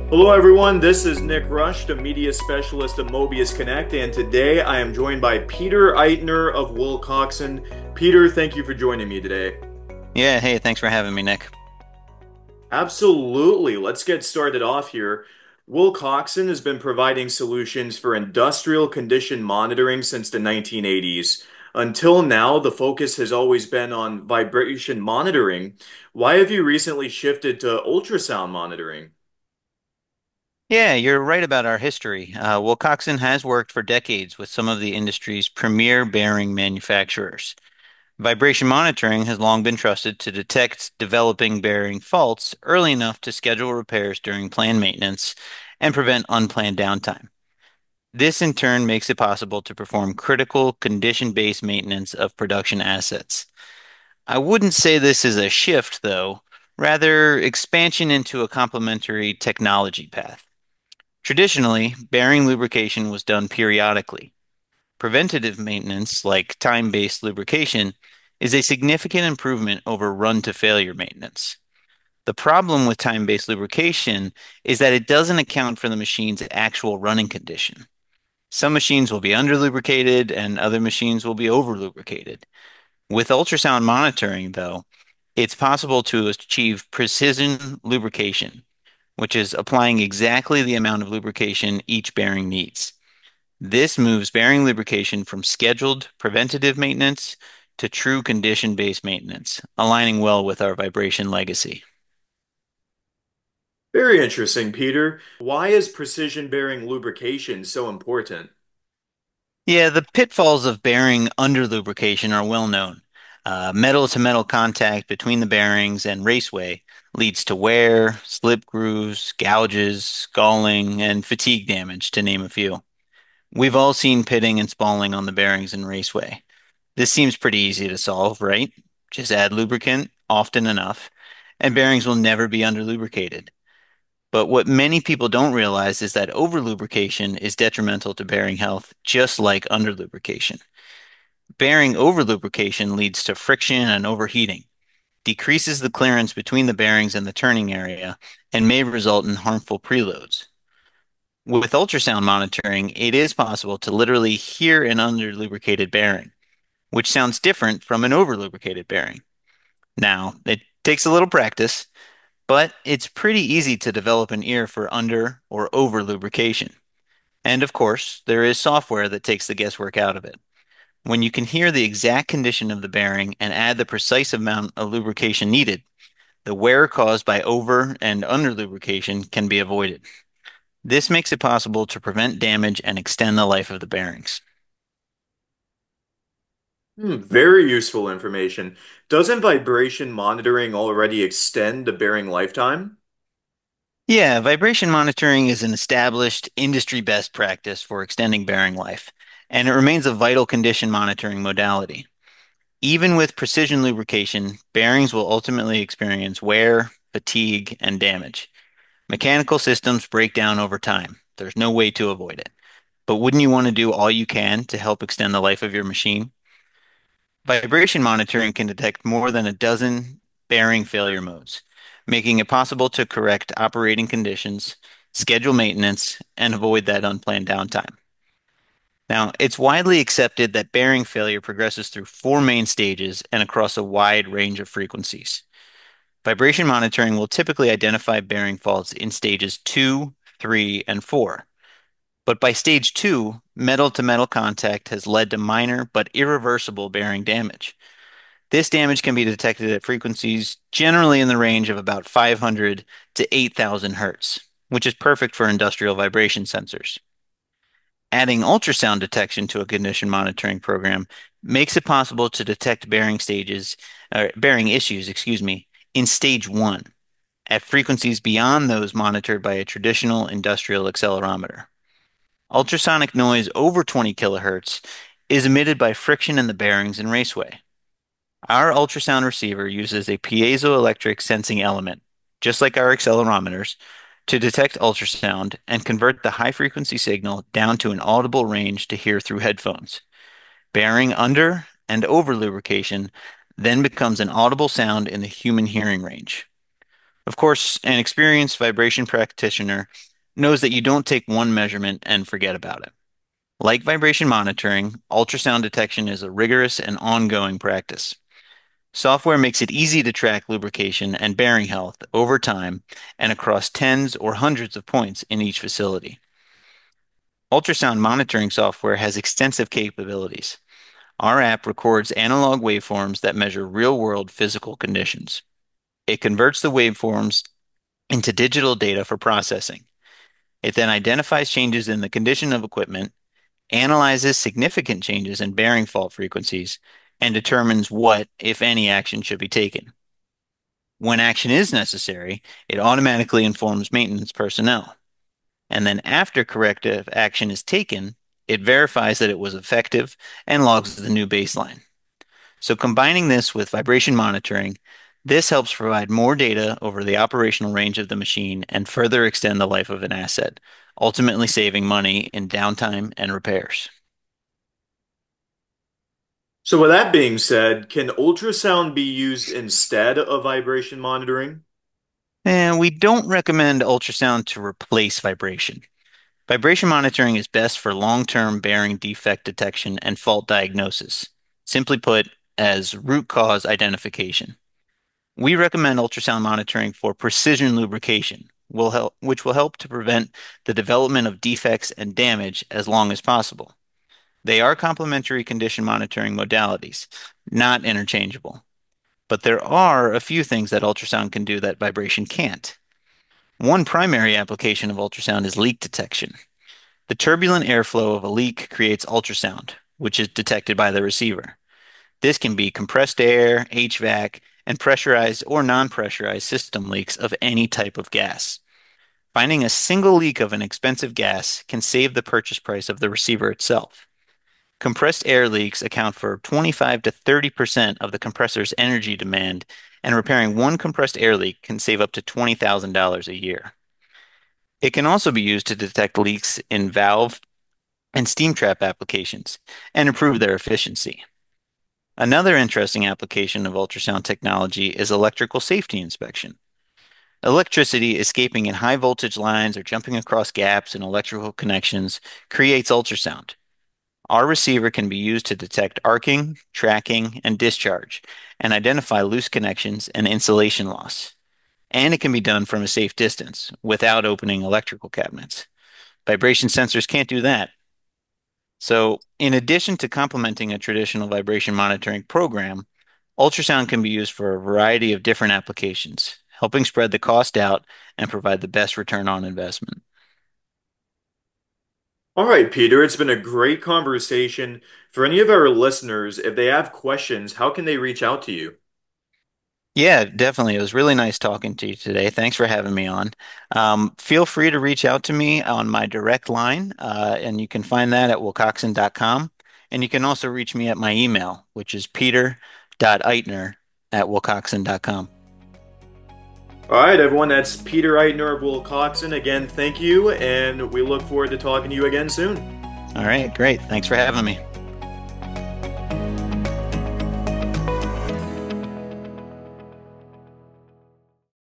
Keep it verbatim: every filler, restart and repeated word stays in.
Hello, everyone. This is Nick Rush, the media specialist of Mobius Connect, and today I am joined by Peter Eitner of Wilcoxon. Peter, thank you for joining me today. Yeah, hey, thanks for having me, Nick. Absolutely. Let's get started off here. Wilcoxon has been providing solutions for industrial condition monitoring since the nineteen eighties. Until now, the focus has always been on vibration monitoring. Why have you recently shifted to ultrasound monitoring? Yeah, you're right about our history. Uh, Wilcoxon has worked for decades with some of the industry's premier bearing manufacturers. Vibration monitoring has long been trusted to detect developing bearing faults early enough to schedule repairs during planned maintenance and prevent unplanned downtime. This in turn makes it possible to perform critical condition-based maintenance of production assets. I wouldn't say this is a shift, though, rather expansion into a complementary technology path. Traditionally, bearing lubrication was done periodically. Preventative maintenance, like time-based lubrication, is a significant improvement over run-to-failure maintenance. The problem with time-based lubrication is that it doesn't account for the machine's actual running condition. Some machines will be under-lubricated and other machines will be over-lubricated. With ultrasound monitoring, though, it's possible to achieve precision lubrication, which is applying exactly the amount of lubrication each bearing needs. This moves bearing lubrication from scheduled preventative maintenance to true condition-based maintenance, aligning well with our vibration legacy. Very interesting, Peter. Why is precision bearing lubrication so important? Yeah, the pitfalls of bearing under lubrication are well known. Uh, metal-to-metal contact between the bearings and raceway leads to wear, slip grooves, gouges, scalding, and fatigue damage, to name a few. We've all seen pitting and spalling on the bearings in raceway. This seems pretty easy to solve, right? Just add lubricant often enough, and bearings will never be under lubricated. But what many people don't realize is that over lubrication is detrimental to bearing health, just like under lubrication. Bearing over lubrication leads to friction and overheating, decreases the clearance between the bearings and the turning area, and may result in harmful preloads. With ultrasound monitoring, it is possible to literally hear an under lubricated bearing, which sounds different from an over lubricated bearing. Now, it takes a little practice, but it's pretty easy to develop an ear for under or over lubrication. And of course, there is software that takes the guesswork out of it. When you can hear the exact condition of the bearing and add the precise amount of lubrication needed, the wear caused by over and under lubrication can be avoided. This makes it possible to prevent damage and extend the life of the bearings. Hmm, very useful information. Doesn't vibration monitoring already extend the bearing lifetime? Yeah, vibration monitoring is an established industry best practice for extending bearing life, and it remains a vital condition monitoring modality. Even with precision lubrication, bearings will ultimately experience wear, fatigue, and damage. Mechanical systems break down over time. There's no way to avoid it. But wouldn't you want to do all you can to help extend the life of your machine? Vibration monitoring can detect more than a dozen bearing failure modes, making it possible to correct operating conditions, schedule maintenance, and avoid that unplanned downtime. Now, it's widely accepted that bearing failure progresses through four main stages and across a wide range of frequencies. Vibration monitoring will typically identify bearing faults in stages two, three, and four. But by stage two, metal to metal contact has led to minor but irreversible bearing damage. This damage can be detected at frequencies generally in the range of about five hundred to eight thousand hertz, which is perfect for industrial vibration sensors. Adding ultrasound detection to a condition monitoring program makes it possible to detect bearing stages, uh, bearing issues, excuse me, in stage one at frequencies beyond those monitored by a traditional industrial accelerometer. Ultrasonic noise over twenty kilohertz is emitted by friction in the bearings and raceway. Our ultrasound receiver uses a piezoelectric sensing element, just like our accelerometers, to detect ultrasound and convert the high frequency signal down to an audible range to hear through headphones. Bearing under and over lubrication then becomes an audible sound in the human hearing range. Of course, an experienced vibration practitioner knows that you don't take one measurement and forget about it. Like vibration monitoring, ultrasound detection is a rigorous and ongoing practice. Software makes it easy to track lubrication and bearing health over time and across tens or hundreds of points in each facility. Ultrasound monitoring software has extensive capabilities. Our app records analog waveforms that measure real-world physical conditions. It converts the waveforms into digital data for processing. It then identifies changes in the condition of equipment, analyzes significant changes in bearing fault frequencies, and determines what, if any, action should be taken. When action is necessary, it automatically informs maintenance personnel. And then after corrective action is taken, it verifies that it was effective and logs the new baseline. So combining this with vibration monitoring, this helps provide more data over the operational range of the machine and further extend the life of an asset, ultimately saving money in downtime and repairs. So with that being said, can ultrasound be used instead of vibration monitoring? And we don't recommend ultrasound to replace vibration. Vibration monitoring is best for long-term bearing defect detection and fault diagnosis, simply put, as root cause identification. We recommend ultrasound monitoring for precision lubrication, will help, which will help to prevent the development of defects and damage as long as possible. They are complementary condition monitoring modalities, not interchangeable. But there are a few things that ultrasound can do that vibration can't. One primary application of ultrasound is leak detection. The turbulent airflow of a leak creates ultrasound, which is detected by the receiver. This can be compressed air, H V A C, and pressurized or non-pressurized system leaks of any type of gas. Finding a single leak of an expensive gas can save the purchase price of the receiver itself. Compressed air leaks account for twenty-five to thirty percent of the compressor's energy demand, and repairing one compressed air leak can save up to twenty thousand dollars a year. It can also be used to detect leaks in valve and steam trap applications and improve their efficiency. Another interesting application of ultrasound technology is electrical safety inspection. Electricity escaping in high voltage lines or jumping across gaps in electrical connections creates ultrasound. Our receiver can be used to detect arcing, tracking, and discharge, and identify loose connections and insulation loss. And it can be done from a safe distance without opening electrical cabinets. Vibration sensors can't do that. So, in addition to complementing a traditional vibration monitoring program, ultrasound can be used for a variety of different applications, helping spread the cost out and provide the best return on investment. All right, Peter, it's been a great conversation. For any of our listeners, if they have questions, how can they reach out to you? Yeah, definitely. It was really nice talking to you today. Thanks for having me on. Um, feel free to reach out to me on my direct line, uh, and you can find that at wilcoxon dot com. And you can also reach me at my email, which is peter dot eitner at wilcoxon dot com. All right, everyone, that's Peter Eitner of Will Coxon. Again, thank you, and we look forward to talking to you again soon. All right, great. Thanks for having me.